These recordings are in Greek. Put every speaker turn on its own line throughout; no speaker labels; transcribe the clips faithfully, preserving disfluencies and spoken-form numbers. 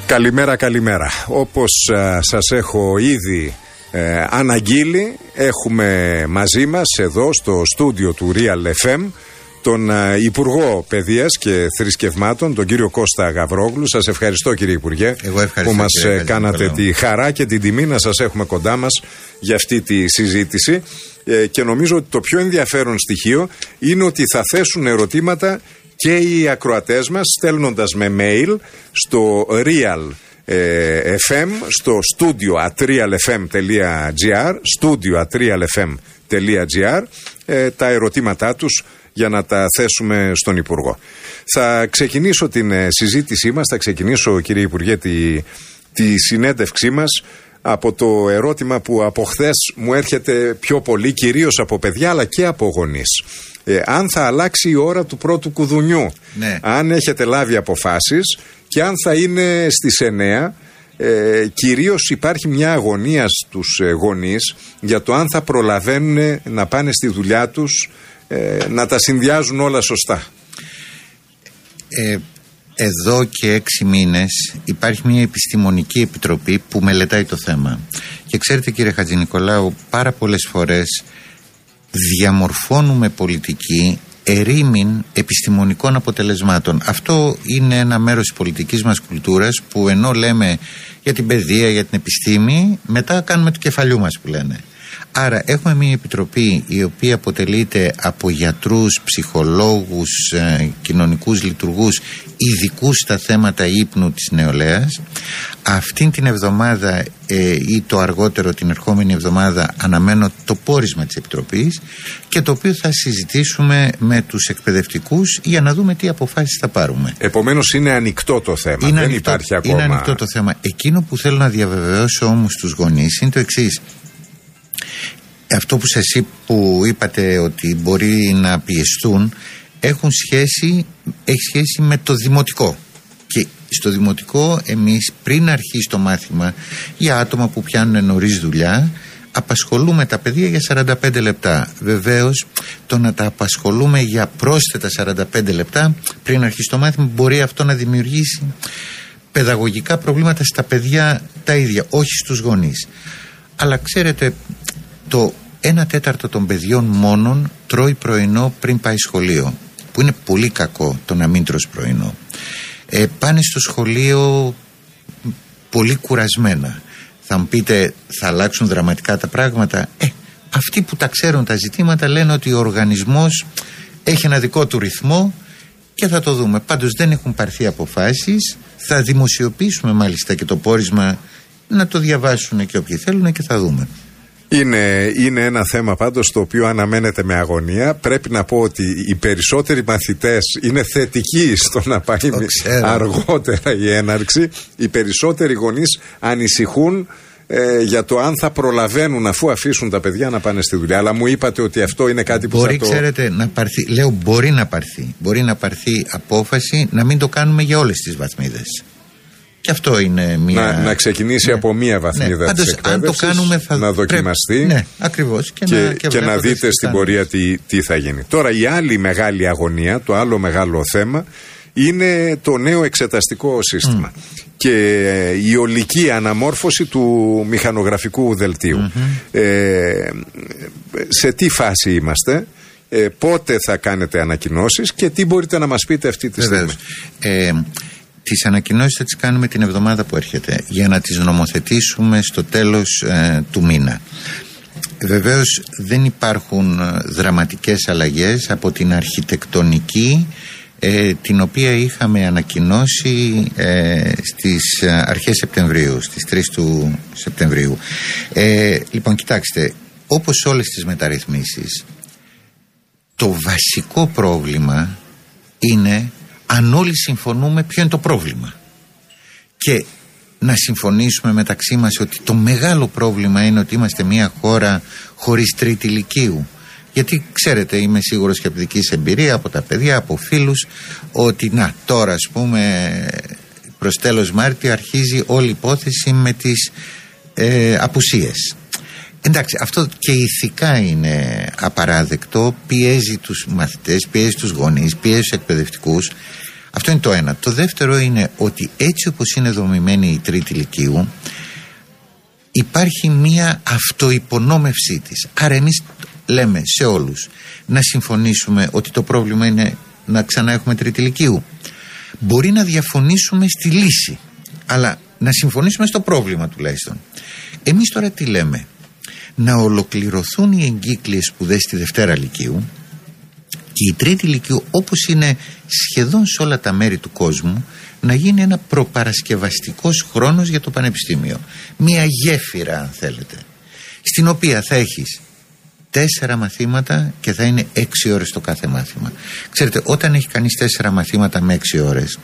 Καλημέρα, καλημέρα. Όπως α, σας έχω ήδη ε, αναγγείλει, έχουμε μαζί μας εδώ στο στούντιο του Real εφ εμ τον α, Υπουργό Παιδείας και Θρησκευμάτων, τον κύριο Κώστα Γαβρόγλου. Σας ευχαριστώ, κύριε Υπουργέ, που μας κύριε, κάνατε κύριε. τη χαρά και την τιμή να σας έχουμε κοντά μας για αυτή τη συζήτηση. Ε, και νομίζω ότι το πιο ενδιαφέρον στοιχείο είναι ότι θα θέσουν ερωτήματα και οι ακροατές μας στέλνοντας με mail στο Real εφ εμ, στο studio at realfm.gr, studio at realfm.gr, ε, τα ερωτήματά τους για να τα θέσουμε στον Υπουργό. Θα ξεκινήσω την ε, συζήτησή μας, θα ξεκινήσω, κύριε Υπουργέ, τη, τη συνέντευξή μας από το ερώτημα που από χθες μου έρχεται πιο πολύ, κυρίως από παιδιά αλλά και από γονείς. Ε, αν θα αλλάξει η ώρα του πρώτου κουδουνιού, ναι. αν έχετε λάβει αποφάσεις και αν θα είναι στις εννέα. Ε, κυρίως υπάρχει μια αγωνία στους ε, γονείς για το αν θα προλαβαίνουν να πάνε στη δουλειά τους, ε, να τα συνδυάζουν όλα σωστά.
Ε, εδώ και έξι μήνες υπάρχει μια επιστημονική επιτροπή που μελετάει το θέμα. Και ξέρετε, κύριε Χατζηνικολάου, πάρα πολλές φορές διαμορφώνουμε πολιτική ερήμην επιστημονικών αποτελεσμάτων. Αυτό είναι ένα μέρος της πολιτικής μας κουλτούρας που ενώ λέμε για την παιδεία, για την επιστήμη, μετά κάνουμε το κεφαλιού μας που λένε. Άρα έχουμε μια επιτροπή η οποία αποτελείται από γιατρούς, ψυχολόγους, ε, κοινωνικούς λειτουργούς, ειδικούς στα θέματα ύπνου της νεολαίας. Αυτήν την εβδομάδα ε, ή το αργότερο την ερχόμενη εβδομάδα αναμένω το πόρισμα της επιτροπής και το οποίο θα συζητήσουμε με τους εκπαιδευτικούς για να δούμε τι αποφάσεις θα πάρουμε.
Επομένως είναι ανοιχτό το θέμα,
είναι
δεν
ανοιχτό,
υπάρχει ακόμα.
Είναι ανοιχτό το θέμα. Εκείνο που θέλω να διαβεβαιώσω όμως τους γονείς είναι το εξής. Αυτό που σας είπα, που είπατε ότι μπορεί να πιεστούν, έχουν σχέση, έχει σχέση με το δημοτικό. Και στο δημοτικό εμείς πριν αρχίσει το μάθημα, για άτομα που πιάνουν νωρίς δουλειά, απασχολούμε τα παιδιά για σαράντα πέντε λεπτά. Βεβαίως το να τα απασχολούμε για πρόσθετα σαράντα πέντε λεπτά πριν αρχίσει το μάθημα μπορεί αυτό να δημιουργήσει παιδαγωγικά προβλήματα στα παιδιά τα ίδια, όχι στους γονείς. Αλλά ξέρετε, το ένα τέταρτο των παιδιών μόνον τρώει πρωινό πριν πάει σχολείο, που είναι πολύ κακό το να μην τρως πρωινό. Ε, πάνε στο σχολείο πολύ κουρασμένα. Θα μου πείτε, θα αλλάξουν δραματικά τα πράγματα? Ε, αυτοί που τα ξέρουν τα ζητήματα λένε ότι ο οργανισμός έχει ένα δικό του ρυθμό και θα το δούμε. Πάντως δεν έχουν πάρθει αποφάσεις. Θα δημοσιοποιήσουμε μάλιστα και το πόρισμα, να το διαβάσουν και όποιοι θέλουν και θα δούμε.
Είναι, είναι ένα θέμα πάντως το οποίο αναμένεται με αγωνία. Πρέπει να πω ότι οι περισσότεροι μαθητές είναι θετικοί στο να πάει αργότερα η έναρξη. Οι περισσότεροι γονείς ανησυχούν ε, για το αν θα προλαβαίνουν αφού αφήσουν τα παιδιά να πάνε στη δουλειά. Αλλά μου είπατε ότι αυτό είναι κάτι που
μπορεί,
θα το...
ξέρετε, να πάρθει, λέω μπορεί να πάρθει. Μπορεί να πάρθει απόφαση να μην το κάνουμε για όλες τις βαθμίδες. Και αυτό είναι μια...
Να, να ξεκινήσει ναι. από μία βαθμίδα ναι. της εκπαίδευσης, αν το κάνουμε θα... να δοκιμαστεί
πρέπει... ναι, ακριβώς, και,
και,
να, και,
και να δείτε στην πορεία τι, τι θα γίνει. Τώρα η άλλη μεγάλη αγωνία, το άλλο μεγάλο θέμα είναι το νέο εξεταστικό σύστημα mm. και η ολική αναμόρφωση του μηχανογραφικού δελτίου. Mm-hmm. Ε, σε τι φάση είμαστε, ε, πότε θα κάνετε ανακοινώσεις και τι μπορείτε να μας πείτε αυτή τη στιγμή?
Ε, Τις ανακοινώσεις θα τις κάνουμε την εβδομάδα που έρχεται για να τις νομοθετήσουμε στο τέλος ε, του μήνα. Βεβαίως δεν υπάρχουν δραματικές αλλαγές από την αρχιτεκτονική ε, την οποία είχαμε ανακοινώσει ε, στις αρχές Σεπτεμβρίου, στις τρεις του Σεπτεμβρίου. Ε, λοιπόν, κοιτάξτε, όπως όλες τις μεταρρυθμίσεις, το βασικό πρόβλημα είναι αν όλοι συμφωνούμε ποιο είναι το πρόβλημα. Και να συμφωνήσουμε μεταξύ μας ότι το μεγάλο πρόβλημα είναι ότι είμαστε μια χώρα χωρίς τρίτη λυκείου. Γιατί ξέρετε, είμαι σίγουρος και από δικής εμπειρία, από τα παιδιά, από φίλους, ότι να τώρα ας πούμε προς τέλος Μάρτιο αρχίζει όλη η υπόθεση με τις ε, απουσίες. Εντάξει, αυτό και ηθικά είναι απαράδεκτο, πιέζει τους μαθητές, πιέζει τους γονείς, πιέζει τους εκπαιδευτικούς. Αυτό είναι το ένα. Το δεύτερο είναι ότι έτσι όπως είναι δομημένη η τρίτη λυκείου, υπάρχει μία αυτοϋπονόμευσή της. Άρα εμείς λέμε σε όλους να συμφωνήσουμε ότι το πρόβλημα είναι να ξανά έχουμε τρίτη λυκείου. Μπορεί να διαφωνήσουμε στη λύση, αλλά να συμφωνήσουμε στο πρόβλημα τουλάχιστον. Εμείς τώρα τι λέμε? Να ολοκληρωθούν οι εγκύκλειες σπουδές στη Δευτέρα Λυκείου και η τρίτη Λυκείου, όπως είναι σχεδόν σε όλα τα μέρη του κόσμου, να γίνει ένα προπαρασκευαστικός χρόνος για το πανεπιστήμιο. Μια γέφυρα, αν θέλετε, στην οποία θα έχεις τέσσερα μαθήματα και θα είναι έξι ώρες το κάθε μάθημα. Ξέρετε, όταν έχει κανείς τέσσερα μαθήματα με έξι ώρες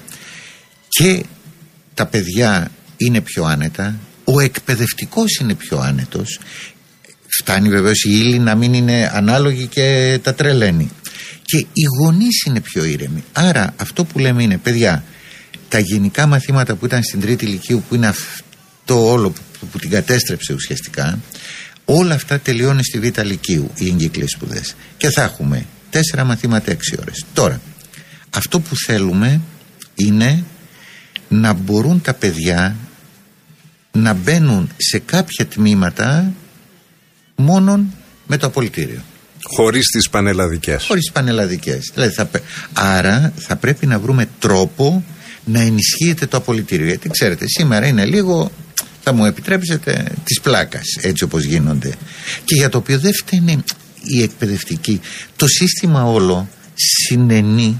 και τα παιδιά είναι πιο άνετα, ο εκπαιδευτικός είναι πιο άνετος, φτάνει βεβαίως η ύλη να μην είναι ανάλογη και τα τρελαίνει, και οι γονείς είναι πιο ήρεμοι. Άρα αυτό που λέμε είναι, παιδιά, τα γενικά μαθήματα που ήταν στην τρίτη Λυκείου, που είναι αυτό όλο που, που την κατέστρεψε ουσιαστικά, όλα αυτά τελειώνουν στη Β' Λυκείου, οι εγκύκλειες σπουδές, και θα έχουμε τέσσερα μαθήματα έξι ώρες. Τώρα, αυτό που θέλουμε είναι να μπορούν τα παιδιά να μπαίνουν σε κάποια τμήματα μόνον με το απολυτήριο.
Χωρίς τις πανελλαδικές.
Χωρίς τις πανελλαδικές. Δηλαδή θα, άρα θα πρέπει να βρούμε τρόπο να ενισχύεται το απολυτήριο. Γιατί ξέρετε, σήμερα είναι λίγο, θα μου επιτρέψετε, της πλάκας, έτσι όπως γίνονται. Και για το οποίο δεν φταίνε οι εκπαιδευτικοί. Το σύστημα όλο συνενεί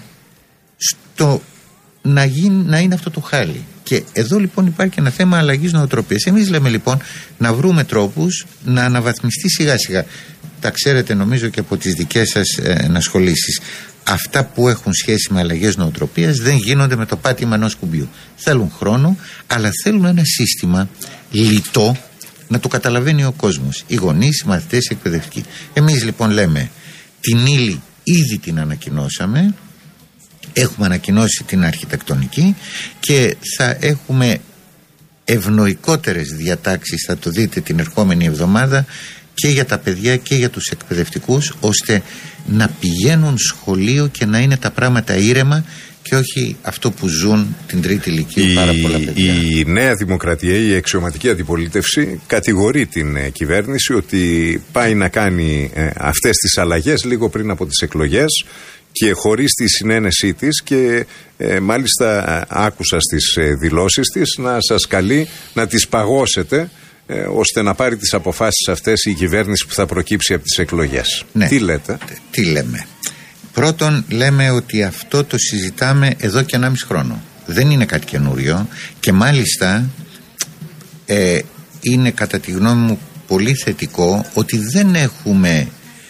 στο να, γίνει, να είναι αυτό το χάλι. Και εδώ λοιπόν υπάρχει ένα θέμα αλλαγής νοοτροπίας. Εμείς λέμε λοιπόν να βρούμε τρόπους να αναβαθμιστεί σιγά σιγά. Τα ξέρετε νομίζω και από τις δικές σας ε, ενασχολήσεις. Αυτά που έχουν σχέση με αλλαγές νοοτροπίας δεν γίνονται με το πάτημα ενός κουμπιού. Θέλουν χρόνο, αλλά θέλουν ένα σύστημα λιτό να το καταλαβαίνει ο κόσμος. Οι γονείς, οι μαθητές, οι εκπαιδευτικοί. Εμείς λοιπόν λέμε την ύλη ήδη την ανακοινώσαμε. Έχουμε ανακοινώσει την αρχιτεκτονική και θα έχουμε ευνοϊκότερες διατάξεις, θα το δείτε την ερχόμενη εβδομάδα, και για τα παιδιά και για τους εκπαιδευτικούς, ώστε να πηγαίνουν σχολείο και να είναι τα πράγματα ήρεμα και όχι αυτό που ζουν την τρίτη Λυκείου η, πάρα πολλά παιδιά.
Η Νέα Δημοκρατία, η αξιωματική αντιπολίτευση, κατηγορεί την ε, κυβέρνηση ότι πάει να κάνει ε, αυτές τις αλλαγές λίγο πριν από τις εκλογές και χωρίς τη συνένεσή της, και ε, μάλιστα ε, άκουσα στις ε, δηλώσεις της να σας καλεί να τις παγώσετε, ε, ώστε να πάρει τις αποφάσεις αυτές η κυβέρνηση που θα προκύψει από τις εκλογές.
Ναι.
Τι λέτε?
Τι λέμε? Πρώτον, λέμε ότι αυτό το συζητάμε εδώ και ενάμιση χρόνο. Δεν είναι κάτι καινούριο και μάλιστα ε, είναι κατά τη γνώμη μου πολύ θετικό ότι δεν έχουμε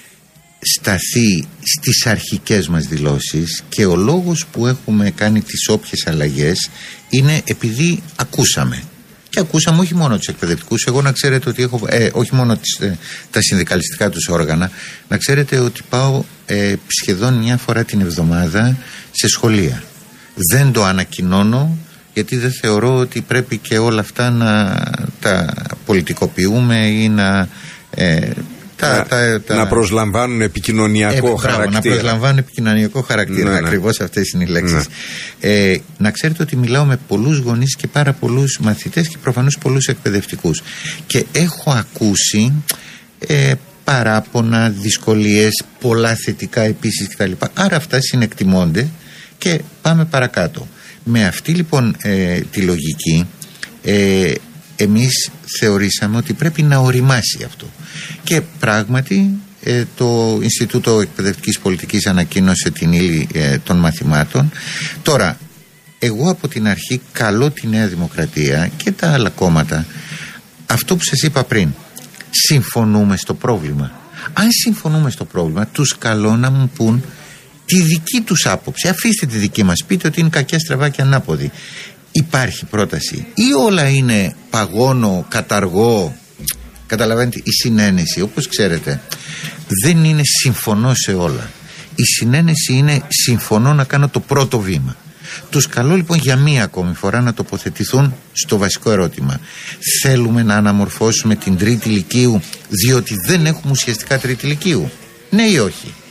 σταθεί στις αρχικές μας δηλώσεις, και ο λόγος που έχουμε κάνει τις όποιες αλλαγές είναι επειδή ακούσαμε. Και ακούσαμε όχι μόνο τους εκπαιδευτικούς. Εγώ να ξέρετε ότι έχω, ε, όχι μόνο τις, ε, τα συνδικαλιστικά τους όργανα, να ξέρετε ότι πάω ε, σχεδόν μια φορά την εβδομάδα σε σχολεία. Δεν το ανακοινώνω, γιατί δεν θεωρώ ότι πρέπει και όλα αυτά να τα πολιτικοποιούμε ή να... Ε, Τα,
να,
τα, τα...
να προσλαμβάνουν επικοινωνιακό ε, χαρακτήρα.
Να προσλαμβάνουν επικοινωνιακό χαρακτήρα. Ναι, ναι. Ακριβώς αυτές είναι οι λέξεις. Ναι. Ε, να ξέρετε ότι μιλάω με πολλούς γονείς και πάρα πολλούς μαθητές και προφανώς πολλούς εκπαιδευτικούς. Και έχω ακούσει ε, παράπονα, δυσκολίες, πολλά θετικά επίσης κτλ. Άρα αυτά συνεκτιμώνται και πάμε παρακάτω. Με αυτή λοιπόν ε, τη λογική ε, εμείς θεωρήσαμε ότι πρέπει να οριμάσει αυτό. Και πράγματι ε, το Ινστιτούτο Εκπαιδευτικής Πολιτικής ανακοίνωσε την ύλη ε, των μαθημάτων. Τώρα, εγώ από την αρχή καλώ τη Νέα Δημοκρατία και τα άλλα κόμματα, αυτό που σας είπα πριν, συμφωνούμε στο πρόβλημα. Αν συμφωνούμε στο πρόβλημα, τους καλώ να μου πούν τη δική τους άποψη. Αφήστε τη δική μας, πείτε ότι είναι κακιά, στραβά και ανάποδη. Υπάρχει πρόταση ή όλα είναι παγώνω, καταργώ? Καταλαβαίνετε, η συνένεση, όπως ξέρετε, δεν είναι συμφωνώ σε όλα. Η συνένεση είναι συμφωνώ να κάνω το πρώτο βήμα. Τους καλώ λοιπόν για μία ακόμη φορά να τοποθετηθούν στο βασικό ερώτημα. Θέλουμε να αναμορφώσουμε την τρίτη Λυκείου διότι δεν έχουμε ουσιαστικά τρίτη Λυκείου? Ναι ή όχι?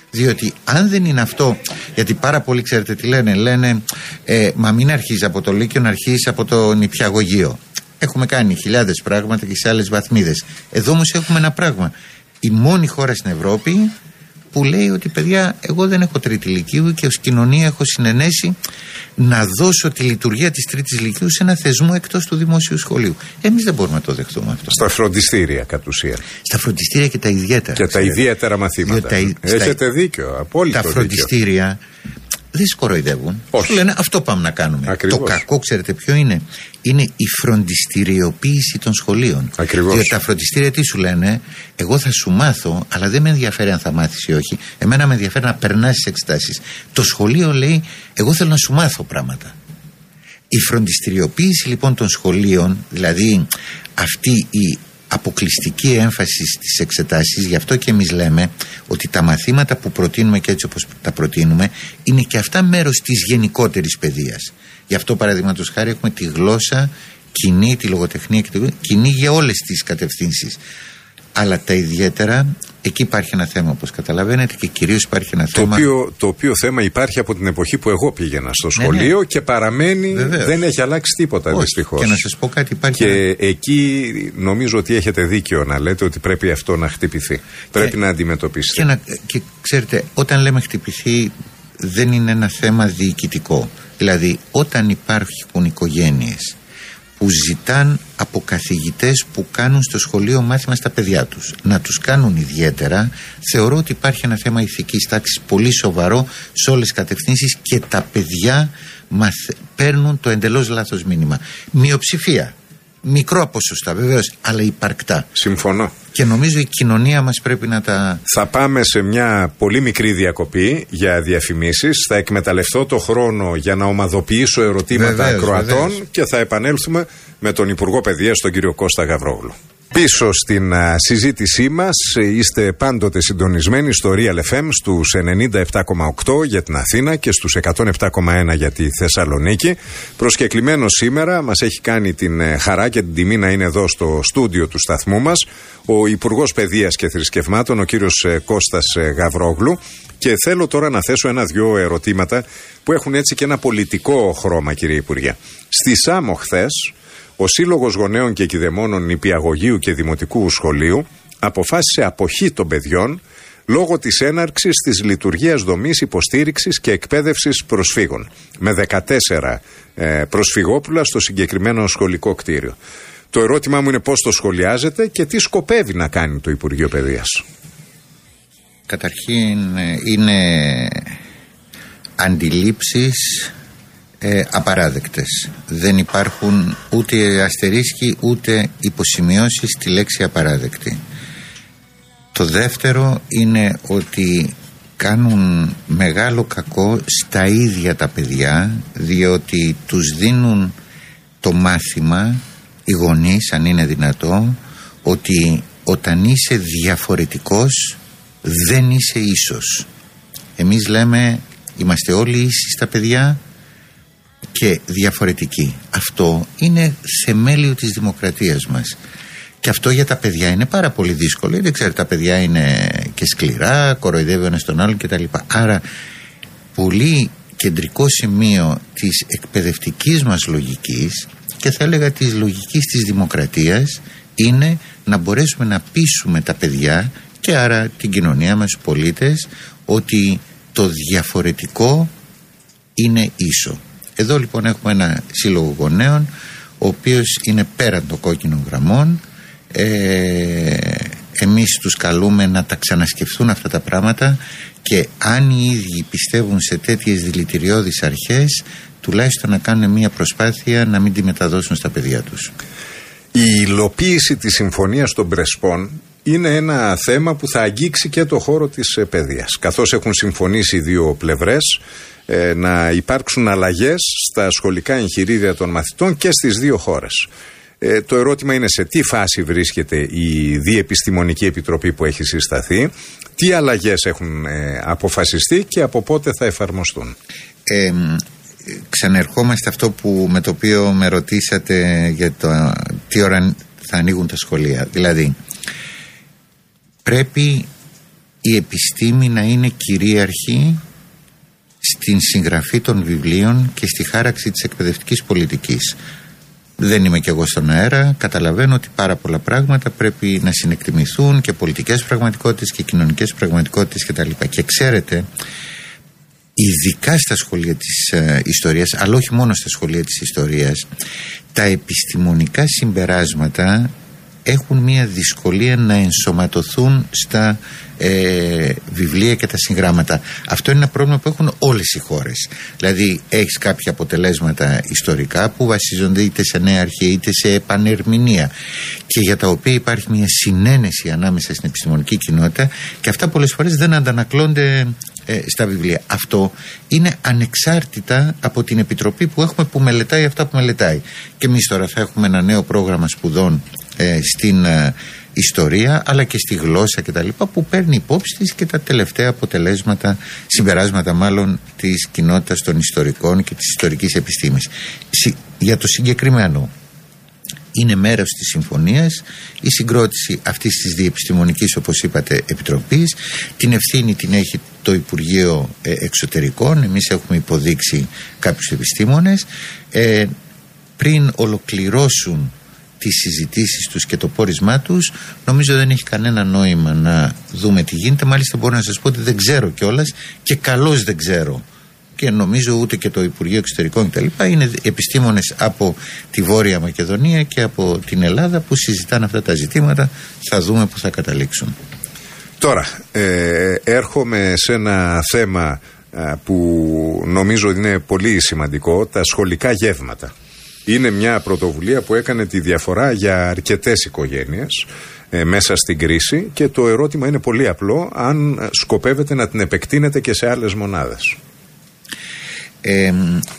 Διότι αν δεν είναι αυτό, γιατί πάρα πολλοί ξέρετε τι λένε, λένε ε, μα μην αρχίζει από το Λύκειο, να αρχίσει από το νηπιαγωγείο. Έχουμε κάνει χιλιάδες πράγματα και σε άλλες βαθμίδες. Εδώ όμως έχουμε ένα πράγμα. Η μόνη χώρα στην Ευρώπη που λέει ότι παιδιά, εγώ δεν έχω τρίτη λυκείου και ως κοινωνία έχω συνενέσει να δώσω τη λειτουργία της τρίτης λυκείου σε ένα θεσμό εκτός του δημόσιου σχολείου. Εμείς δεν μπορούμε να το δεχτούμε αυτό.
Στα φροντιστήρια κατ' ουσίαν.
Στα φροντιστήρια και τα ιδιαίτερα.
Και τα ιδιαίτερα μαθήματα. Τα, Έχετε στα, δίκιο, απόλυτο
τα φροντιστήρια δίκιο. Δεν σκοροϊδεύουν. Σου λένε αυτό πάμε να κάνουμε. Ακριβώς. Το κακό ξέρετε ποιο είναι? Είναι η φροντιστηριοποίηση των σχολείων.
Ακριβώς.
Διότι τα φροντιστήρια τι σου λένε? Εγώ θα σου μάθω, αλλά δεν με ενδιαφέρει αν θα μάθεις ή όχι. Εμένα με ενδιαφέρει να περνάς τις εξετάσεις. Το σχολείο λέει εγώ θέλω να σου μάθω πράγματα. Η φροντιστηριοποίηση λοιπόν των σχολείων, δηλαδή αυτή η αποκλειστική έμφαση στις εξετάσεις, γι' αυτό και εμείς λέμε ότι τα μαθήματα που προτείνουμε και έτσι όπως τα προτείνουμε είναι και αυτά μέρος της γενικότερης παιδείας. Γι' αυτό παραδείγματος χάρη έχουμε τη γλώσσα κοινή, τη λογοτεχνία και τη κοινή για όλες τις κατευθύνσεις. Αλλά τα ιδιαίτερα, εκεί υπάρχει ένα θέμα όπως καταλαβαίνετε και κυρίως υπάρχει ένα
το
θέμα...
Οποίο, το οποίο θέμα υπάρχει από την εποχή που εγώ πήγαινα στο σχολείο, ναι, ναι, και παραμένει, βεβαίως, δεν έχει αλλάξει τίποτα. Όχι, δυστυχώς.
Και να σας πω κάτι, υπάρχει...
Και ένα... εκεί νομίζω ότι έχετε δίκιο να λέτε ότι πρέπει αυτό να χτυπηθεί. Και... πρέπει να αντιμετωπίσετε.
Και, να... και ξέρετε, όταν λέμε χτυπηθεί δεν είναι ένα θέμα διοικητικό. Δηλαδή όταν υπάρχουν οικογένειες που ζητάν από καθηγητές που κάνουν στο σχολείο μάθημα στα παιδιά τους να τους κάνουν ιδιαίτερα, θεωρώ ότι υπάρχει ένα θέμα ηθικής τάξης πολύ σοβαρό σε όλες τις κατευθύνσεις και τα παιδιά μαθ... παίρνουν το εντελώς λάθος μήνυμα. Μειοψηφία, μικρό ποσοστά βεβαίως, αλλά υπαρκτά.
Συμφωνώ.
Και νομίζω η κοινωνία μας πρέπει να τα...
Θα πάμε σε μια πολύ μικρή διακοπή για διαφημίσεις. Θα εκμεταλλευτώ το χρόνο για να ομαδοποιήσω ερωτήματα βεβαίως, ακροατών βεβαίως. Και θα επανέλθουμε με τον Υπουργό Παιδείας, τον κύριο Κώστα Γαβρόγλου. Πίσω στην α, συζήτησή μας είστε πάντοτε συντονισμένοι στο Real εφ εμ στους ενενήντα επτά κόμμα οκτώ για την Αθήνα και στους εκατόν επτά κόμμα ένα για τη Θεσσαλονίκη. Προσκεκλημένος σήμερα μας έχει κάνει την ε, χαρά και την τιμή να είναι εδώ στο στούντιο του σταθμού μας ο Υπουργός Παιδείας και Θρησκευμάτων, ο κύριος ε, Κώστας ε, Γαβρόγλου. Και θέλω τώρα να θέσω ένα-δυο ερωτήματα που έχουν έτσι και ένα πολιτικό χρώμα, κύριε Υπουργέ. Στη Σάμο χθες, ο Σύλλογος Γονέων και Κηδεμόνων Νηπιαγωγείου και Δημοτικού Σχολείου αποφάσισε αποχή των παιδιών λόγω της έναρξης της λειτουργίας δομής υποστήριξης και εκπαίδευσης προσφύγων με δεκατέσσερα ε, προσφυγόπουλα στο συγκεκριμένο σχολικό κτίριο. Το ερώτημά μου είναι πώς το σχολιάζετε και τι σκοπεύει να κάνει το Υπουργείο Παιδείας.
Καταρχήν είναι αντιλήψεις Ε, απαράδεκτες. Δεν υπάρχουν ούτε αστερίσκοι ούτε υποσημειώσεις στη λέξη απαράδεκτη. Το δεύτερο είναι ότι κάνουν μεγάλο κακό στα ίδια τα παιδιά, διότι τους δίνουν το μάθημα οι γονείς, αν είναι δυνατό, ότι όταν είσαι διαφορετικός δεν είσαι ίσος. Εμείς λέμε είμαστε όλοι ίσοι στα παιδιά και διαφορετική. Αυτό είναι θεμέλιο της δημοκρατίας μας. Και αυτό για τα παιδιά είναι πάρα πολύ δύσκολο. Δεν ξέρετε, τα παιδιά είναι και σκληρά, κοροϊδεύει ο ένας τον άλλον κτλ. Άρα, πολύ κεντρικό σημείο της εκπαιδευτικής μας λογικής και θα έλεγα της λογικής της δημοκρατίας είναι να μπορέσουμε να πείσουμε τα παιδιά και άρα την κοινωνία μας, τους πολίτες, ότι το διαφορετικό είναι ίσο. Εδώ λοιπόν έχουμε ένα σύλλογο γονέων ο οποίος είναι πέραν των κόκκινων γραμμών. ε, εμείς τους καλούμε να τα ξανασκεφτούν αυτά τα πράγματα και αν οι ίδιοι πιστεύουν σε τέτοιες δηλητηριώδεις αρχές, τουλάχιστον να κάνουν μια προσπάθεια να μην τη μεταδώσουν στα παιδιά τους.
Η υλοποίηση της συμφωνίας των Πρεσπών είναι ένα θέμα που θα αγγίξει και το χώρο της παιδείας, καθώς έχουν συμφωνήσει οι δύο πλευρές ε, να υπάρξουν αλλαγές στα σχολικά εγχειρίδια των μαθητών και στις δύο χώρες. Ε, το ερώτημα είναι σε τι φάση βρίσκεται η Διεπιστημονική Επιτροπή που έχει συσταθεί, τι αλλαγές έχουν ε, αποφασιστεί και από πότε θα εφαρμοστούν.
Ε, ξανερχόμαστε αυτό που, με το οποίο με ρωτήσατε για το τι ώρα θα ανοίγουν τα σχολεία. Δηλαδή πρέπει η επιστήμη να είναι κυρίαρχη στην συγγραφή των βιβλίων και στη χάραξη της εκπαιδευτικής πολιτικής. Δεν είμαι κι εγώ στον αέρα, καταλαβαίνω ότι πάρα πολλά πράγματα πρέπει να συνεκτιμηθούν, και πολιτικές πραγματικότητες και κοινωνικές πραγματικότητες κτλ. Και ξέρετε, ειδικά στα σχολεία της ε, ιστορίας, αλλά όχι μόνο στα σχολεία της ιστορίας, τα επιστημονικά συμπεράσματα έχουν μια δυσκολία να ενσωματωθούν στα ε, βιβλία και τα συγγράμματα. Αυτό είναι ένα πρόβλημα που έχουν όλες οι χώρες. Δηλαδή έχεις κάποια αποτελέσματα ιστορικά που βασίζονται είτε σε νέα αρχαία είτε σε επανερμηνεία, και για τα οποία υπάρχει μια συνένεση ανάμεσα στην επιστημονική κοινότητα, και αυτά πολλές φορές δεν αντανακλώνται ε, στα βιβλία. Αυτό είναι ανεξάρτητα από την επιτροπή που έχουμε που μελετάει αυτά που μελετάει. Και εμείς τώρα θα έχουμε ένα νέο πρόγραμμα σπουδών ε, στην ε, ιστορία, αλλά και στη γλώσσα και τα λοιπά, που παίρνει υπόψη της και τα τελευταία αποτελέσματα, συμπεράσματα μάλλον, της κοινότητας των ιστορικών και της ιστορικής επιστήμης. Για το συγκεκριμένο, είναι μέρος της συμφωνίας η συγκρότηση αυτής της διεπιστημονικής, όπως είπατε, επιτροπής. Την ευθύνη την έχει το Υπουργείο Εξωτερικών. Εμείς έχουμε υποδείξει κάποιους επιστήμονες. Ε, πριν ολοκληρώσουν τις συζητήσεις τους και το πόρισμά τους, νομίζω δεν έχει κανένα νόημα να δούμε τι γίνεται. Μάλιστα μπορώ να σας πω ότι δεν ξέρω κιόλας, και καλώς δεν ξέρω, και νομίζω ούτε και το Υπουργείο Εξωτερικών κτλ. Είναι επιστήμονες από τη Βόρεια Μακεδονία και από την Ελλάδα που συζητάνε αυτά τα ζητήματα. Θα δούμε που θα καταλήξουν.
Τώρα ε, έρχομαι σε ένα θέμα ε, που νομίζω είναι πολύ σημαντικό, τα σχολικά γεύματα. Είναι μια πρωτοβουλία που έκανε τη διαφορά για αρκετές οικογένειες ε, μέσα στην κρίση, και το ερώτημα είναι πολύ απλό: αν σκοπεύετε να την επεκτείνετε και σε άλλες μονάδες.
Ε,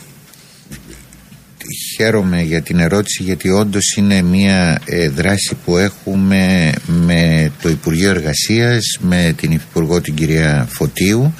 χαίρομαι για την ερώτηση, γιατί όντως είναι μια ε, δράση που έχουμε με το Υπουργείο Εργασίας, με την Υφυπουργό την κυρία Φωτίου.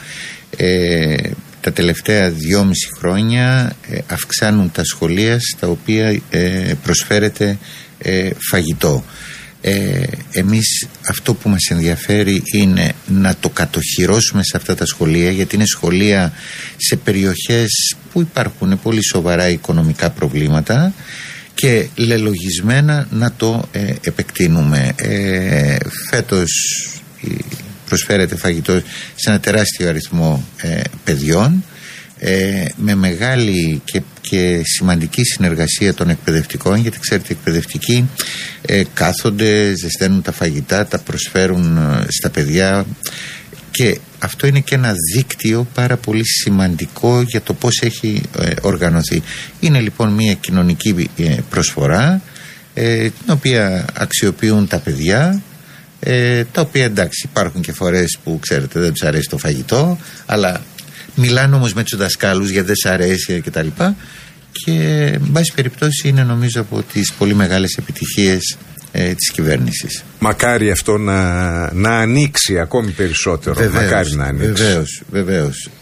Ε, τα τελευταία δυόμιση χρόνια ε, αυξάνουν τα σχολεία στα οποία ε, προσφέρεται ε, φαγητό. Ε, εμείς αυτό που μας ενδιαφέρει είναι να το κατοχυρώσουμε σε αυτά τα σχολεία, γιατί είναι σχολεία σε περιοχές που υπάρχουν πολύ σοβαρά οικονομικά προβλήματα, και λελογισμένα να το ε, επεκτείνουμε. Ε, φέτος προσφέρεται φαγητό σε ένα τεράστιο αριθμό ε, παιδιών, ε, με μεγάλη και, και σημαντική συνεργασία των εκπαιδευτικών, γιατί ξέρετε, οι εκπαιδευτικοί ε, κάθονται, ζεσταίνουν τα φαγητά, τα προσφέρουν ε, στα παιδιά, και αυτό είναι και ένα δίκτυο πάρα πολύ σημαντικό για το πώς έχει ε, οργανωθεί. Είναι λοιπόν μια κοινωνική ε, προσφορά, ε, την οποία αξιοποιούν τα παιδιά, ε, τα οποία εντάξει, υπάρχουν και φορές που ξέρετε δεν τους αρέσει το φαγητό, αλλά μιλάνε όμως με τους δασκάλους γιατί δεν σ' αρέσει και τα λοιπά, και εν πάση περιπτώσει είναι νομίζω από τις πολύ μεγάλες επιτυχίες ε, της κυβέρνησης. Μακάρι
αυτό να, να ανοίξει ακόμη περισσότερο.
Βεβαίως,
Μακάρι να ανοίξει.
Βεβαίως, βεβαίως.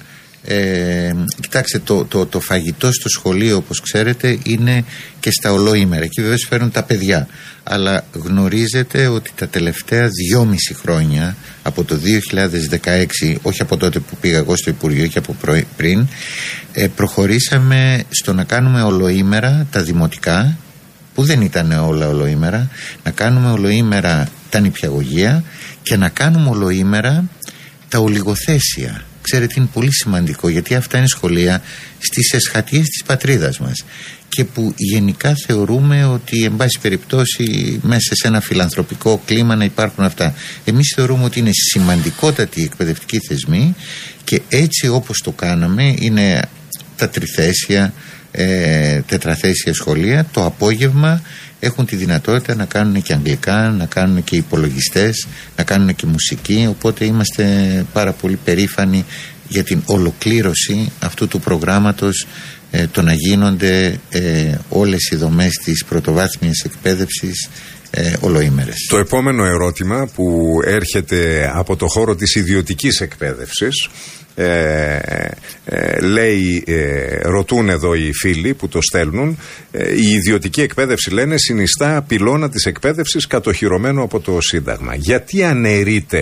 Ε, κοιτάξτε, το, το, το φαγητό στο σχολείο, όπως ξέρετε, είναι και στα ολόήμερα. Εκεί βεβαίως φέρουν τα παιδιά, αλλά γνωρίζετε ότι τα τελευταία δυόμιση χρόνια, από το δύο χιλιάδες δεκαέξι, όχι από τότε που πήγα εγώ στο Υπουργείο και από πριν, ε, προχωρήσαμε στο να κάνουμε ολοήμερα τα δημοτικά, που δεν ήταν όλα ολοήμερα, να κάνουμε ολοήμερα τα νηπιαγωγεία και να κάνουμε ολοήμερα τα ολιγοθέσια. Ξέρετε, είναι πολύ σημαντικό, γιατί αυτά είναι σχολεία στις εσχατίες της πατρίδας μας, και που γενικά θεωρούμε ότι εν πάση περιπτώσει μέσα σε ένα φιλανθρωπικό κλίμα να υπάρχουν αυτά. Εμείς θεωρούμε ότι είναι σημαντικότατοι οι εκπαιδευτικοί θεσμοί, και έτσι όπως το κάναμε, είναι τα τριθέσια, ε, τετραθέσια σχολεία, το απόγευμα έχουν τη δυνατότητα να κάνουν και αγγλικά, να κάνουν και υπολογιστές, να κάνουν και μουσική, οπότε είμαστε πάρα πολύ περήφανοι για την ολοκλήρωση αυτού του προγράμματος, ε, το να γίνονται ε, όλες οι δομές της πρωτοβάθμιας εκπαίδευσης ε, ολοήμερες.
Το επόμενο ερώτημα που έρχεται από το χώρο της ιδιωτικής εκπαίδευσης, Ε, ε, λέει, ε, ρωτούν εδώ οι φίλοι που το στέλνουν, ε, η ιδιωτική εκπαίδευση, λένε, συνιστά πυλώνα της εκπαίδευσης κατοχυρωμένο από το Σύνταγμα. Γιατί αναιρείται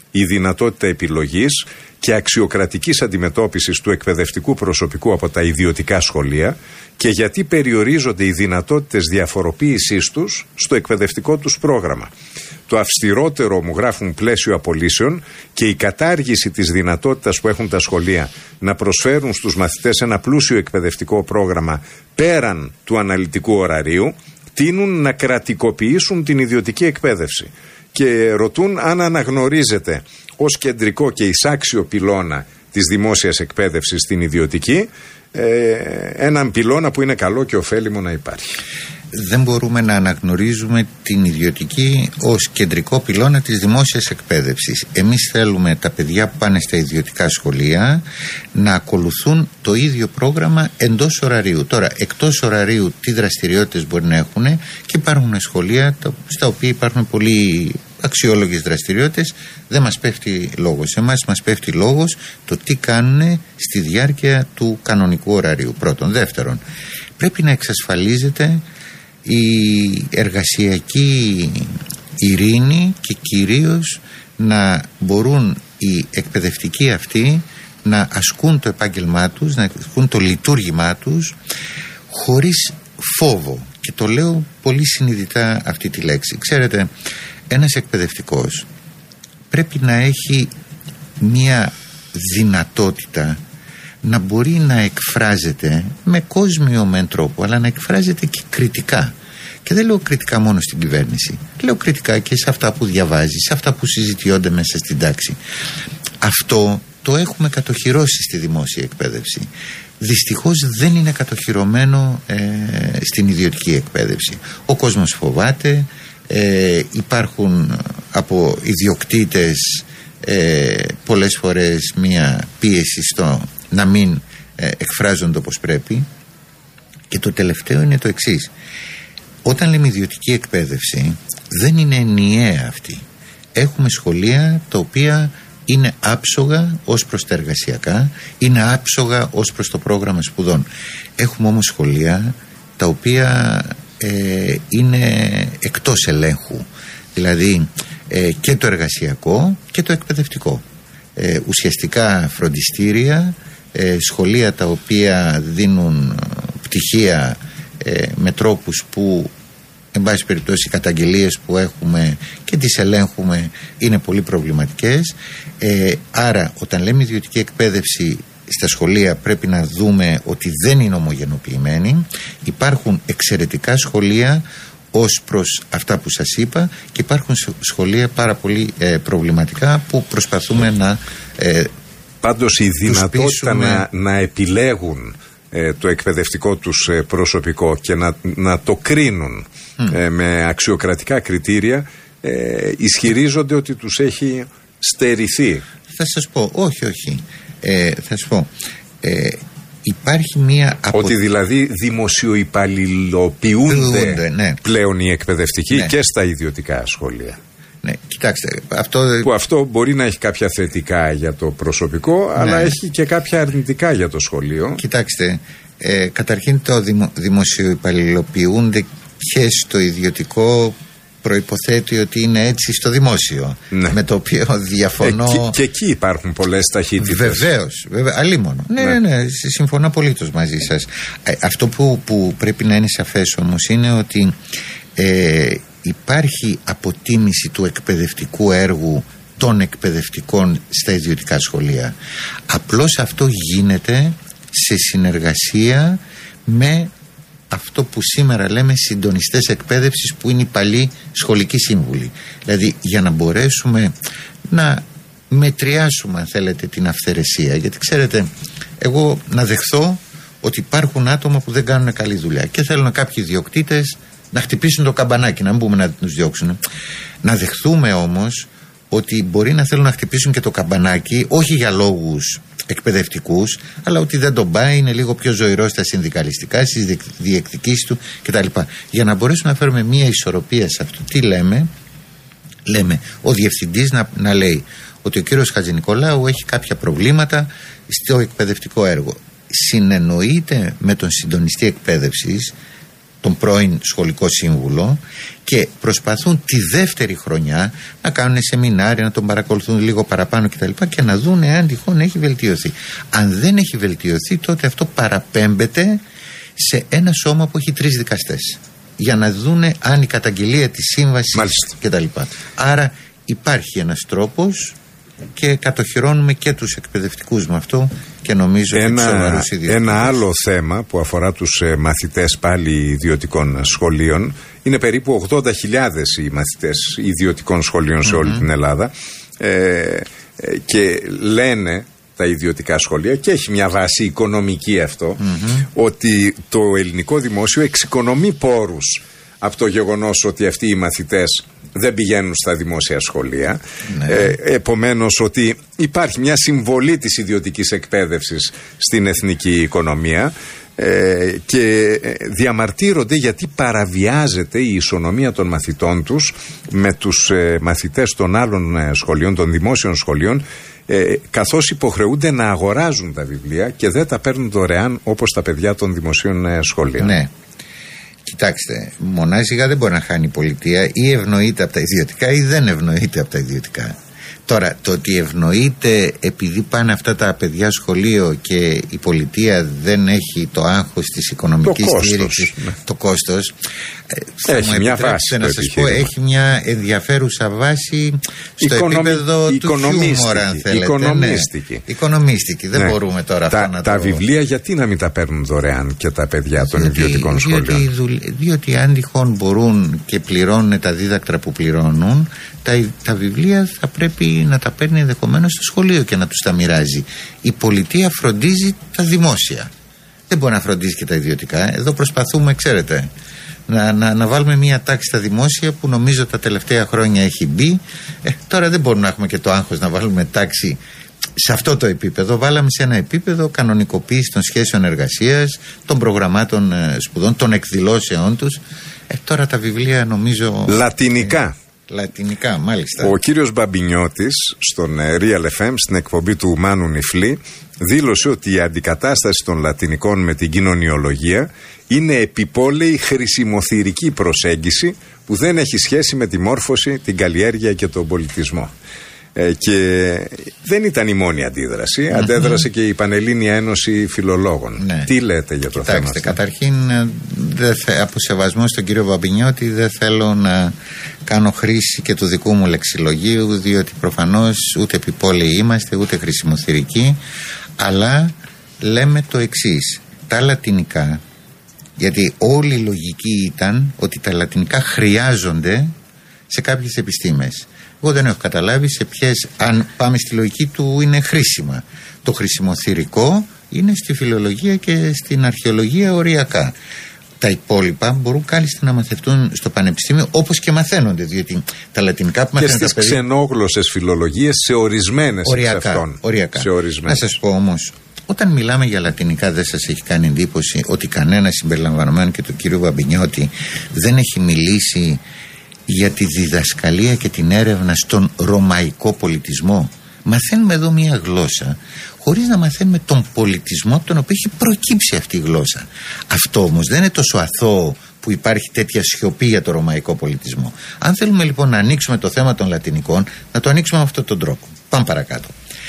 η δυνατότητα επιλογής και αξιοκρατικής αντιμετώπισης του εκπαιδευτικού προσωπικού από τα ιδιωτικά σχολεία και γιατί περιορίζονται οι δυνατότητες διαφοροποίησής τους στο εκπαιδευτικό τους πρόγραμμα. Το αυστηρότερο, μου γράφουν, πλαίσιο απολύσεων και η κατάργηση της δυνατότητας που έχουν τα σχολεία να προσφέρουν στους μαθητές ένα πλούσιο εκπαιδευτικό πρόγραμμα πέραν του αναλυτικού ωραρίου τείνουν να κρατικοποιήσουν την ιδιωτική εκπαίδευση και ρωτούν αν αναγνωρίζεται ως κεντρικό και εισάξιο πυλώνα της δημόσιας εκπαίδευσης στην ιδιωτική ε, έναν πυλώνα που είναι καλό και ωφέλιμο να υπάρχει.
Δεν μπορούμε να αναγνωρίζουμε την ιδιωτική ως κεντρικό πυλώνα της δημόσιας εκπαίδευσης. Εμείς θέλουμε τα παιδιά που πάνε στα ιδιωτικά σχολεία να ακολουθούν το ίδιο πρόγραμμα εντός ωραρίου. Τώρα, εκτός ωραρίου τι δραστηριότητες μπορεί να έχουν, και υπάρχουν σχολεία στα οποία υπάρχουν πολύ αξιόλογες δραστηριότητες. Δεν μας πέφτει λόγος. Εμάς μας πέφτει λόγος το τι κάνουν στη διάρκεια του κανονικού ωραρίου. Πρώτον. Δεύτερον, πρέπει να εξασφαλίζεται η εργασιακή ειρήνη και κυρίως να μπορούν οι εκπαιδευτικοί αυτοί να ασκούν το επάγγελμά τους, να ασκούν το λειτουργήμά τους χωρίς φόβο. Και το λέω πολύ συνειδητά αυτή τη λέξη. Ξέρετε, ένας εκπαιδευτικός πρέπει να έχει μία δυνατότητα να μπορεί να εκφράζεται με κόσμιο μεν τρόπο, αλλά να εκφράζεται και κριτικά. Και δεν λέω κριτικά μόνο στην κυβέρνηση. Λέω κριτικά και σε αυτά που διαβάζει, σε αυτά που συζητιώνται μέσα στην τάξη. Αυτό το έχουμε κατοχυρώσει στη δημόσια εκπαίδευση. Δυστυχώς δεν είναι κατοχυρωμένο ε, στην ιδιωτική εκπαίδευση. Ο κόσμος φοβάται, ε, υπάρχουν από ιδιοκτήτες ε, πολλές φορές μία πίεση στο να μην ε, εκφράζονται όπως πρέπει. Και το τελευταίο είναι το εξής. Όταν λέμε ιδιωτική εκπαίδευση, δεν είναι ενιαία αυτή. Έχουμε σχολεία τα οποία είναι άψογα ως προς τα εργασιακά, είναι άψογα ως προς το πρόγραμμα σπουδών. Έχουμε όμως σχολεία τα οποία ε, είναι εκτός ελέγχου. Δηλαδή ε, και το εργασιακό και το εκπαιδευτικό. Ε, ουσιαστικά φροντιστήρια, ε, σχολεία τα οποία δίνουν πτυχία ε, με τρόπους που εν πάση περιπτώσει οι καταγγελίες που έχουμε και τις ελέγχουμε είναι πολύ προβληματικές. Ε, άρα όταν λέμε ιδιωτική εκπαίδευση στα σχολεία πρέπει να δούμε ότι δεν είναι ομογενοποιημένη. Υπάρχουν εξαιρετικά σχολεία ως προς αυτά που σας είπα και υπάρχουν σχολεία πάρα πολύ ε, προβληματικά που προσπαθούμε να ε,
πάντως η δυνατότητα να, να επιλέγουν ε, το εκπαιδευτικό τους ε, προσωπικό και να, να το κρίνουν mm. ε, με αξιοκρατικά κριτήρια ε, ισχυρίζονται ότι τους έχει στερηθεί.
Θα σας πω, όχι όχι ε, θα σας πω ε, υπάρχει μία απο...
ότι δηλαδή δημοσιοϊπαλληλοποιούνται ναι. πλέον οι εκπαιδευτικοί ναι. και στα ιδιωτικά σχολεία.
Ναι, κοιτάξτε, αυτό...
που αυτό μπορεί να έχει κάποια θετικά για το προσωπικό, ναι. αλλά έχει και κάποια αρνητικά για το σχολείο.
Κοιτάξτε, ε, καταρχήν το δημο, δημοσιοϊπαλληλοποιούνται και στο ιδιωτικό προϋποθέτει ότι είναι έτσι στο δημόσιο, ναι. με το οποίο διαφωνώ.
Ε, και, και εκεί υπάρχουν πολλές ταχύτητες.
Βεβαίως, βέβαια, αλίμονο. Ναι, ναι, ναι, ναι, συμφωνώ απολύτως μαζί σας. Ε, αυτό που, που πρέπει να είναι σαφές όμως είναι ότι ε, υπάρχει αποτίμηση του εκπαιδευτικού έργου των εκπαιδευτικών στα ιδιωτικά σχολεία. Απλώς αυτό γίνεται σε συνεργασία με αυτό που σήμερα λέμε συντονιστές εκπαίδευσης, που είναι οι παλιοί σχολικοί σύμβουλοι. Δηλαδή για να μπορέσουμε να μετριάσουμε, αν θέλετε, την αυθαιρεσία. Γιατί ξέρετε, εγώ να δεχθώ ότι υπάρχουν άτομα που δεν κάνουν καλή δουλειά και θέλουν κάποιοι ιδιοκτήτες να χτυπήσουν το καμπανάκι, να μην πούμε να τους διώξουν. Να δεχθούμε όμως ότι μπορεί να θέλουν να χτυπήσουν και το καμπανάκι, όχι για λόγους εκπαιδευτικούς, αλλά ότι δεν τον πάει, είναι λίγο πιο ζωηρό στα συνδικαλιστικά, στις διεκδικήσεις του κτλ. Για να μπορέσουμε να φέρουμε μια ισορροπία σε αυτό, τι λέμε, λέμε ο διευθυντής να, να λέει ότι ο κύριος Χατζηνικολάου έχει κάποια προβλήματα στο εκπαιδευτικό έργο. Συνεννοείται με τον συντονιστή εκπαίδευσης τον πρώην σχολικό σύμβουλο, και προσπαθούν τη δεύτερη χρονιά να κάνουν σεμινάρια, να τον παρακολουθούν λίγο παραπάνω κτλ. Και να δουν εάν τυχόν έχει βελτιωθεί. Αν δεν έχει βελτιωθεί, τότε αυτό παραπέμπεται σε ένα σώμα που έχει τρεις δικαστές, για να δούνε αν η καταγγελία της σύμβασης κτλ. Άρα υπάρχει ένας τρόπος και κατοχυρώνουμε και τους εκπαιδευτικούς με αυτό, και νομίζω
ένα, ένα άλλο θέμα που αφορά τους ε, μαθητές πάλι ιδιωτικών σχολείων. Είναι περίπου ογδόντα χιλιάδες οι μαθητές ιδιωτικών σχολείων σε mm-hmm. όλη την Ελλάδα, ε, ε, και λένε τα ιδιωτικά σχολεία, και έχει μια βάση οικονομική αυτό, mm-hmm. ότι το ελληνικό δημόσιο εξοικονομεί πόρους από το γεγονός ότι αυτοί οι μαθητές δεν πηγαίνουν στα δημόσια σχολεία. Ναι. Ε, επομένως, ότι υπάρχει μια συμβολή της ιδιωτικής εκπαίδευσης στην εθνική οικονομία, ε, και διαμαρτύρονται γιατί παραβιάζεται η ισονομία των μαθητών τους με τους ε, μαθητές των άλλων ε, σχολείων, των δημόσιων σχολείων, ε, καθώς υποχρεούνται να αγοράζουν τα βιβλία και δεν τα παίρνουν δωρεάν όπως τα παιδιά των δημοσίων ε, σχολείων.
Ναι. Κοιτάξτε, μονάζιγα δεν μπορεί να χάνει η πολιτεία, ή ευνοείται από τα ιδιωτικά ή δεν ευνοείται από τα ιδιωτικά. Τώρα, το ότι ευνοείται επειδή πάνε αυτά τα παιδιά σχολείο και η πολιτεία δεν έχει το άγχος της οικονομικής στήριξης, ναι. το κόστος,
έχει μια βάση,
να σας πω, έχει μια ενδιαφέρουσα βάση στο Οικονομι... επίπεδο του χιούμορ, αν θέλετε.
Οικονομίστικη.
Ναι. Οικονομίστικη. Δεν ναι. μπορούμε τώρα
τα,
αυτά να
τα
το...
βιβλία γιατί να μην τα παίρνουν δωρεάν και τα παιδιά των
διότι,
ιδιωτικών σχολείων?
Διότι, διότι αν τυχόν μπορούν και πληρώνουν τα δίδακτρα που πληρώνουν, τα, τα βιβλία θα πρέπει να τα παίρνει ενδεχομένως στο σχολείο και να τους τα μοιράζει. Η πολιτεία φροντίζει τα δημόσια. Δεν μπορεί να φροντίζει και τα ιδιωτικά. Εδώ προσπαθούμε, ξέρετε, να, να, να βάλουμε μια τάξη στα δημόσια που νομίζω τα τελευταία χρόνια έχει μπει. Ε, τώρα δεν μπορούμε να έχουμε και το άγχος να βάλουμε τάξη σε αυτό το επίπεδο. Βάλαμε σε ένα επίπεδο κανονικοποίηση των σχέσεων εργασίας, των προγραμμάτων ε, σπουδών, των εκδηλώσεών τους. Ε, τώρα τα βιβλία νομίζω...
Λατινικά.
Ε, λατινικά, μάλιστα.
Ο κύριος Μπαμπινιώτης στον Real εφ εμ, στην εκπομπή του Μάνου Νιφλή, δήλωσε ότι η αντικατάσταση των λατινικών με την κοινωνιολογία είναι επιπόλαιη χρησιμοθυρική προσέγγιση που δεν έχει σχέση με τη μόρφωση, την καλλιέργεια και τον πολιτισμό. Ε, και δεν ήταν η μόνη αντίδραση. Mm-hmm. Αντέδρασε και η Πανελλήνια Ένωση Φιλολόγων. Ναι. Τι λέτε για το
Κοιτάξτε,
θέμα αυτό?
Καταρχήν, δε θε, από σεβασμό στον κύριο Μπαμπινιώτη, δεν θέλω να κάνω χρήση και του δικού μου λεξιλογίου, διότι προφανώς ούτε επιπόλαιοι είμαστε, ούτε χρησιμοθυρικοί, αλλά λέμε το εξής. Τα λατινικά, γιατί όλη η λογική ήταν ότι τα λατινικά χρειάζονται σε κάποιες επιστήμες. Εγώ δεν έχω καταλάβει σε ποιες, αν πάμε στη λογική του, είναι χρήσιμα. Το χρησιμοθυρικό είναι στη φιλολογία και στην αρχαιολογία οριακά. Τα υπόλοιπα μπορούν κάλλιστα να μαθευτούν στο πανεπιστήμιο, όπως και μαθαίνονται, διότι τα λατινικά που μαθαίνουν.
Και στις ξενόγλωσσες φιλολογίες σε ορισμένες
οριακά,
εξ αυτών.
Οριακά.
Σε ορισμένες.
Να σας πω όμως, όταν μιλάμε για λατινικά, δεν σας έχει κάνει εντύπωση ότι κανένα συμπεριλαμβανομένου και του κύριου Μπαμπινιώτη δεν έχει μιλήσει για τη διδασκαλία και την έρευνα στον ρωμαϊκό πολιτισμό? Μαθαίνουμε εδώ μια γλώσσα χωρίς να μαθαίνουμε τον πολιτισμό από τον οποίο έχει προκύψει αυτή η γλώσσα. Αυτό όμως δεν είναι τόσο αθώο που υπάρχει τέτοια σιωπή για το ρωμαϊκό πολιτισμό. Αν θέλουμε λοιπόν να ανοίξουμε το θέμα των λατινικών, να το ανοίξουμε με αυτόν τον τρόπο. Πάμε παρακάτω.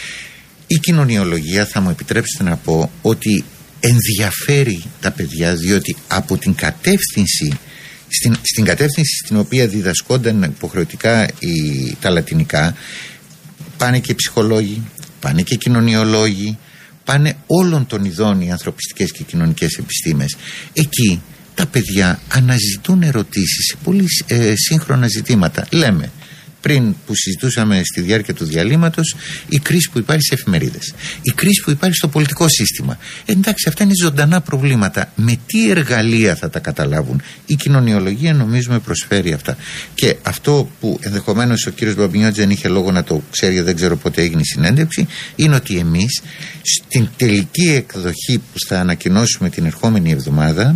Η κοινωνιολογία, θα μου επιτρέψετε να πω, ότι ενδιαφέρει τα παιδιά, διότι από την κατεύθυνση Στην, στην κατεύθυνση στην οποία διδασκόνταν υποχρεωτικά οι, τα λατινικά, πάνε και ψυχολόγοι, πάνε και κοινωνιολόγοι, πάνε όλων των ειδών οι ανθρωπιστικές και κοινωνικές επιστήμες. Εκεί τα παιδιά αναζητούν ερωτήσεις σε πολύ ε, σύγχρονα ζητήματα. Λέμε, πριν που συζητούσαμε στη διάρκεια του διαλύματος, η κρίση που υπάρχει σε εφημερίδες, η κρίση που υπάρχει στο πολιτικό σύστημα. Ε, εντάξει, αυτά είναι ζωντανά προβλήματα. Με τι εργαλεία θα τα καταλάβουν? Η κοινωνιολογία νομίζουμε προσφέρει αυτά. Και αυτό που ενδεχομένως ο κύριος Μπαμπινιώτης δεν είχε λόγο να το ξέρει, δεν ξέρω πότε έγινε η συνέντευξη, είναι ότι εμείς στην τελική εκδοχή που θα ανακοινώσουμε την ερχόμενη εβδομάδα,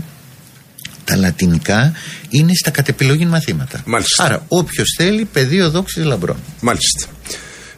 τα λατινικά είναι στα κατ' επιλογή μαθήματα.
Μάλιστα.
Άρα όποιος θέλει, πεδίο δόξης λαμπρών.
Μάλιστα.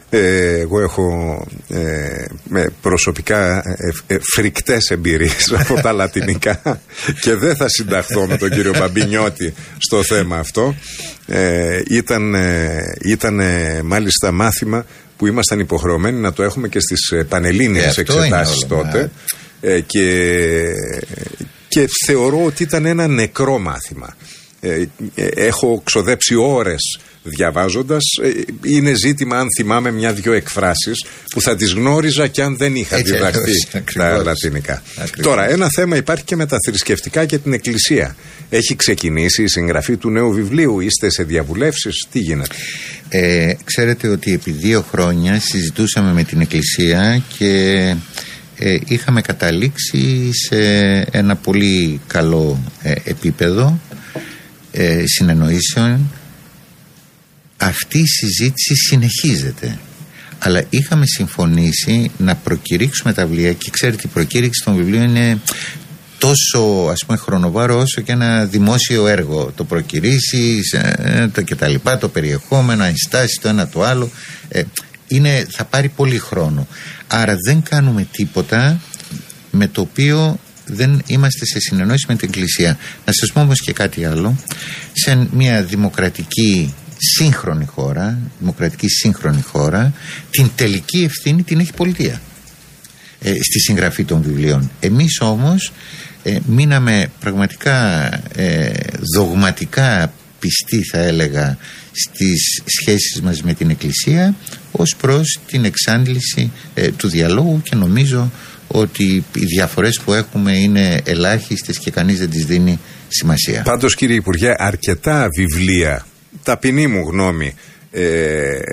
Ε, εγώ έχω ε, με προσωπικά ε, ε, φρικτές εμπειρίες από τα λατινικά και δεν θα συνταχθώ με τον κύριο Μπαμπινιώτη στο θέμα αυτό. Ε, ήταν ε, ήταν ε, μάλιστα μάθημα που ήμασταν υποχρεωμένοι να το έχουμε και στις πανελλήνιες ε, εξετάσεις τότε ε, και, και θεωρώ ότι ήταν ένα νεκρό μάθημα. Ε, ε, έχω ξοδέψει ώρες διαβάζοντας. Ε, είναι ζήτημα αν θυμάμαι μια-δυο εκφράσεις που θα τις γνώριζα και αν δεν είχα
Έτσι,
διδαχθεί
ακριβώς,
τα λατινικά.
Ακριβώς.
Τώρα, ένα θέμα υπάρχει και με τα θρησκευτικά και την Εκκλησία. Έχει ξεκινήσει η συγγραφή του νέου βιβλίου, είστε σε διαβουλεύσεις, τι γίνεται?
Ε, ξέρετε ότι επί δύο χρόνια συζητούσαμε με την Εκκλησία και ε, είχαμε καταλήξει σε ένα πολύ καλό ε, επίπεδο ε, συνεννοήσεων. Αυτή η συζήτηση συνεχίζεται, αλλά είχαμε συμφωνήσει να προκηρύξουμε τα βιβλία και ξέρετε η προκήρυξη των βιβλίων είναι τόσο ας πούμε χρονοβάρο όσο και ένα δημόσιο έργο. Το προκηρύσεις ε, το και τα λοιπά, το περιεχόμενο, ενστάσεις, το ένα το άλλο, ε, είναι, θα πάρει πολύ χρόνο. Άρα δεν κάνουμε τίποτα με το οποίο δεν είμαστε σε συνεννόηση με την Εκκλησία. Να σας πω όμως και κάτι άλλο. Σε μια δημοκρατική σύγχρονη χώρα, δημοκρατική σύγχρονη χώρα, την τελική ευθύνη την έχει η πολιτεία ε, στη συγγραφή των βιβλίων. Εμείς όμως ε, μείναμε πραγματικά ε, δογματικά πιστοί, θα έλεγα, στις σχέσεις μας με την Εκκλησία ως προς την εξάντληση ε, του διαλόγου και νομίζω ότι οι διαφορές που έχουμε είναι ελάχιστες και κανείς δεν τις δίνει σημασία.
Πάντως κύριε Υπουργέ, αρκετά βιβλία, ταπεινή μου γνώμη, ε, ε, ε,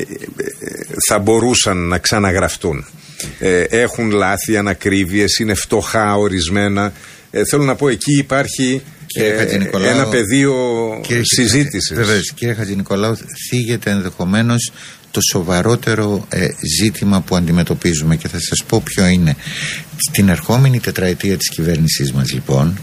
θα μπορούσαν να ξαναγραφτούν. Ε, έχουν λάθη, ανακρίβειες, είναι φτωχά ορισμένα. Ε, θέλω να πω, εκεί υπάρχει ε, ένα πεδίο συζήτησης.
Βεβαίως, κύριε Χατζηνικολάου, θίγεται ενδεχομένως το σοβαρότερο ε, ζήτημα που αντιμετωπίζουμε και θα σας πω ποιο είναι. Στην ερχόμενη τετραετία της κυβέρνησής μας, λοιπόν,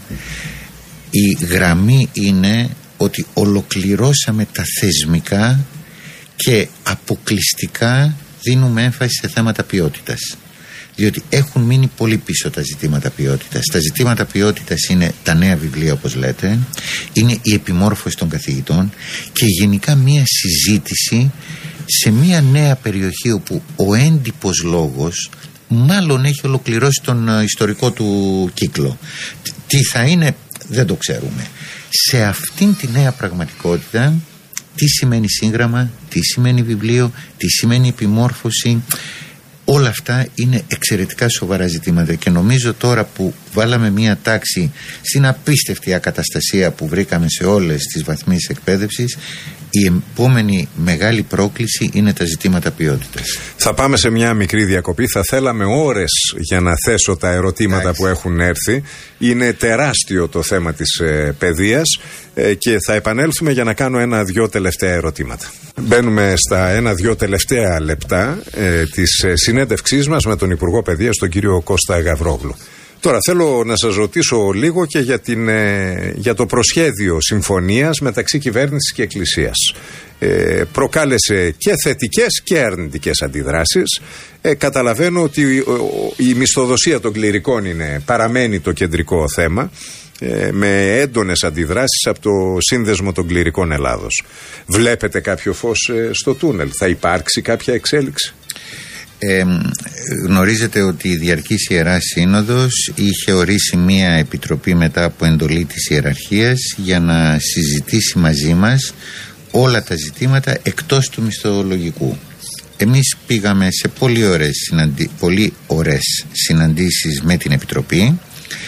η γραμμή είναι ότι ολοκληρώσαμε τα θεσμικά και αποκλειστικά δίνουμε έμφαση σε θέματα ποιότητας. Διότι έχουν μείνει πολύ πίσω τα ζητήματα ποιότητας. Τα ζητήματα ποιότητας είναι τα νέα βιβλία, όπως λέτε, είναι η επιμόρφωση των καθηγητών και γενικά μία συζήτηση σε μία νέα περιοχή όπου ο έντυπος λόγος μάλλον έχει ολοκληρώσει τον ιστορικό του κύκλο. Τι θα είναι δεν το ξέρουμε. Σε αυτήν τη νέα πραγματικότητα, τι σημαίνει σύγγραμμα, τι σημαίνει βιβλίο, τι σημαίνει επιμόρφωση, όλα αυτά είναι εξαιρετικά σοβαρά ζητήματα και νομίζω τώρα που βάλαμε μία τάξη στην απίστευτη ακαταστασία που βρήκαμε σε όλες τις βαθμίδες εκπαίδευσης, η επόμενη μεγάλη πρόκληση είναι τα ζητήματα ποιότητας.
Θα πάμε σε μια μικρή διακοπή. Θα θέλαμε ώρες για να θέσω τα ερωτήματα Άξι. που έχουν έρθει. Είναι τεράστιο το θέμα της ε, παιδείας ε, και θα επανέλθουμε για να κάνω ένα-δυο τελευταία ερωτήματα. Μπαίνουμε στα ένα-δυο τελευταία λεπτά ε, της ε, συνέντευξής μας με τον Υπουργό Παιδείας, τον κύριο Κώστα Γαβρόγλου. Τώρα θέλω να σας ρωτήσω λίγο και για, την, ε, για το προσχέδιο συμφωνίας μεταξύ κυβέρνησης και Εκκλησίας. Ε, προκάλεσε και θετικές και αρνητικές αντιδράσεις. Ε, καταλαβαίνω ότι η, η μισθοδοσία των κληρικών είναι, παραμένει το κεντρικό θέμα, ε, με έντονες αντιδράσεις από το Σύνδεσμο των Κληρικών Ελλάδος. Βλέπετε κάποιο φως ε, στο τούνελ? Θα υπάρξει κάποια εξέλιξη?
Ε, γνωρίζετε ότι η Διαρκής Ιεράς Σύνοδος είχε ορίσει μία επιτροπή μετά από εντολή της ιεραρχίας για να συζητήσει μαζί μας όλα τα ζητήματα εκτός του μισθολογικού. Εμείς πήγαμε σε πολύ ωραίες, συναντι... πολύ ωραίες συναντήσεις με την επιτροπή,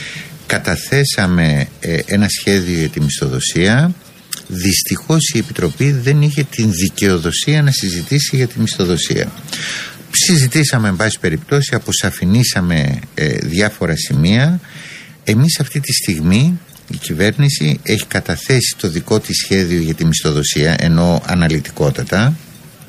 καταθέσαμε ε, ένα σχέδιο για τη μισθοδοσία. Δυστυχώς η επιτροπή δεν είχε την δικαιοδοσία να συζητήσει για τη μισθοδοσία. Συζητήσαμε εν πάση περιπτώσει, αποσαφηνίσαμε ε, διάφορα σημεία. Εμείς αυτή τη στιγμή η κυβέρνηση έχει καταθέσει το δικό της σχέδιο για τη μισθοδοσία, ενώ αναλυτικότατα,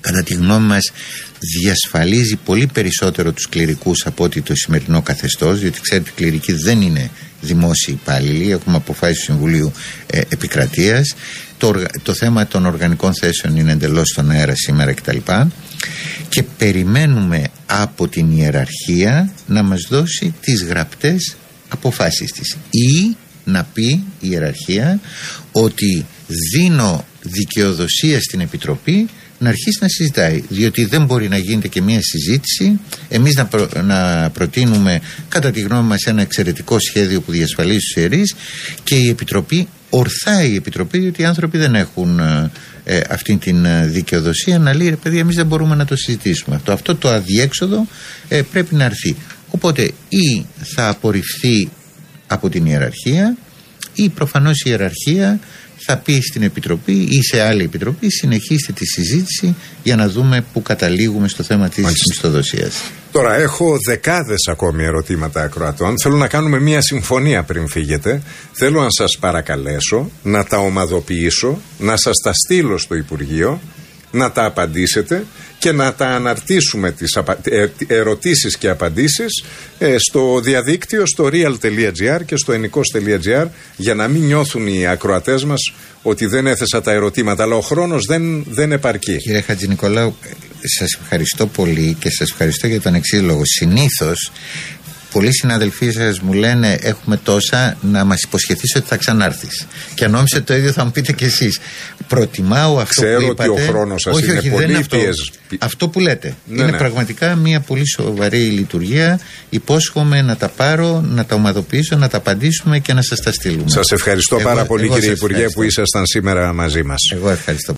κατά τη γνώμη μας διασφαλίζει πολύ περισσότερο τους κληρικούς από ότι το σημερινό καθεστώς, διότι ξέρετε οι κληρικοί δεν είναι δημόσιοι υπάλληλοι, έχουμε αποφάσεις του Συμβουλίου ε, Επικρατείας, το, το θέμα των οργανικών θέσεων είναι εντελώς στον αέρα σήμερα κτλ. Και περιμένουμε από την ιεραρχία να μας δώσει τις γραπτές αποφάσεις της, ή να πει η ιεραρχία ότι δίνω δικαιοδοσία στην Επιτροπή να αρχίσει να συζητάει, διότι δεν μπορεί να γίνεται και μια συζήτηση εμείς να, προ, να προτείνουμε κατά τη γνώμη μας ένα εξαιρετικό σχέδιο που διασφαλίζει τους ιερείς και η Επιτροπή, ορθά η Επιτροπή, διότι οι άνθρωποι δεν έχουν ε, αυτή την δικαιοδοσία να λέει ρε παιδιά εμείς δεν μπορούμε να το συζητήσουμε αυτό, αυτό το αδιέξοδο ε, πρέπει να έρθει. Οπότε ή θα απορριφθεί από την ιεραρχία ή προφανώς η ιεραρχία θα πει στην Επιτροπή ή σε άλλη Επιτροπή συνεχίστε τη συζήτηση για να δούμε που καταλήγουμε στο θέμα της μισθοδοσίας.
Τώρα έχω δεκάδες ακόμη ερωτήματα ακροατών. Θέλω να κάνουμε μια συμφωνία πριν φύγετε. Θέλω να σας παρακαλέσω να τα ομαδοποιήσω, να σας τα στείλω στο Υπουργείο, να τα απαντήσετε και να τα αναρτήσουμε τις ερωτήσεις και απαντήσεις ε, στο διαδίκτυο, στο real τελεία gr και στο ενικός τελεία gr, για να μην νιώθουν οι ακροατές μας ότι δεν έθεσα τα ερωτήματα, αλλά ο χρόνος δεν, δεν επαρκεί.
Κύριε Χατζηνικολάου, σας ευχαριστώ πολύ και σας ευχαριστώ για τον εξής λόγο. Συνήθως πολλοί συναδελφοί σας μου λένε έχουμε τόσα, να μας υποσχεθείς ότι θα ξανάρθεις. Και αν νόμιζε το ίδιο θα μου πείτε κι εσείς. Προτιμάω αυτό
Ξέρω
που είπατε.
Ξέρω ότι ο χρόνος σας
όχι,
είναι
όχι,
πολύ
δεν είναι αυτό.
πιέζ...
Αυτό που λέτε
ναι,
είναι
ναι.
πραγματικά μια πολύ σοβαρή λειτουργία. Υπόσχομαι να τα πάρω, να τα ομαδοποιήσω, να τα απαντήσουμε και να σας τα στείλουμε.
Σας ευχαριστώ εγώ, πάρα πολύ κύριε Υπουργέ ευχαριστώ. Που ήσασταν σήμερα μαζί μας.
Εγώ ευχαριστώ.